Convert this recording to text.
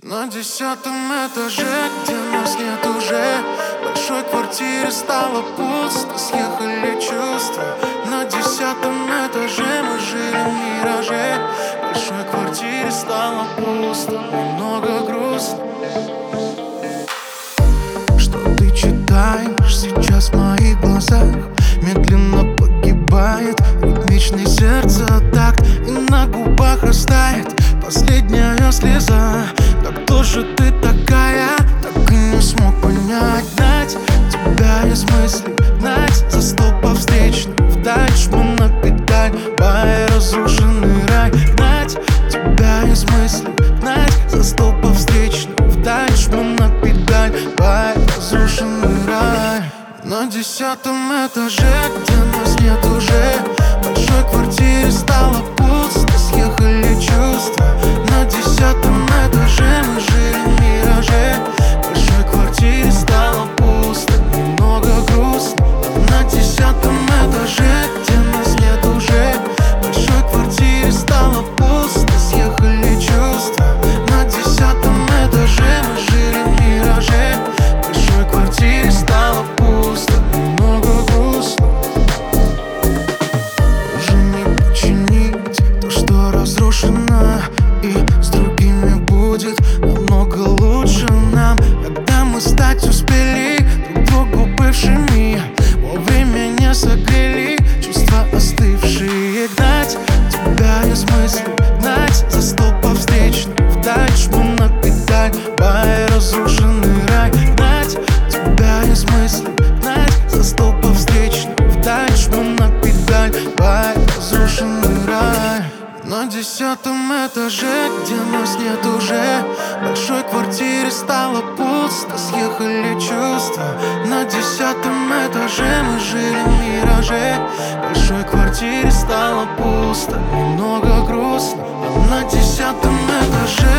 На 10-м этаже, где нас нет уже, в большой квартире стало пусто, съехали чувства. На 10-м этаже мы жили в мираже, в большой квартире стало пусто, немного грустно. Что ты читаешь сейчас в моих глазах? Медленно погибает ритмичный сердце-такт, и на губах растает последняя слеза. Да кто же ты такая? Так и не смог понять. Гнать тебя из мыслей, гнать за стол по встречной, вдаль жму на педаль, бай, разрушенный рай. Гнать тебя из мыслей, гнать за стол по встречной, вдаль жму на педаль, бай, разрушенный рай. На 10-м этаже, где нас нет уже, в большой квартире стало пусто, съехали чувства. На 10-м этаже мы жили в мираже, в большой квартире стало пусто, немного грустно. На 10-м этаже, где нас нет уже, в большой квартире стало пусто, съехали чувства. На 10-м этаже мы жили в мираже, в большой квартире стало пусто, немного грустно. Уже не починить то, что разрушено, и с другими будет намного лучше нам, когда мы стать успели друг другу бывшими, вовремя не согрели чувства остывшие. Гнать тебя из мыслей, гнать за стол по встречной, вдаль жму на педаль, бай, разрушенный рай. Гнать тебя из мыслей, гнать за стол по встречной, вдаль жму на педаль, бай, разрушенный рай. На 10-м этаже, где нас нет уже, в большой квартире стало пусто, съехали чувства. На 10-м этаже мы жили в мираже, в большой квартире стало пусто, немного грустно. На 10-м этаже